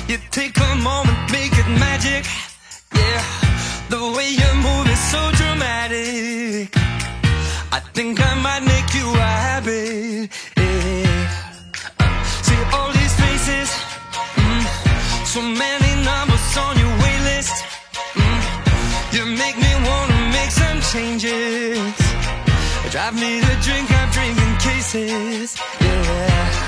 You take a moment, make it magic. Yeah, the way you move is so dramatic. I think I might make you a habit. Yeah. See all these faces, so many numbers on your wait list. You make me wanna make some changes. Drive me to drink, I'm drinking cases. Yeah.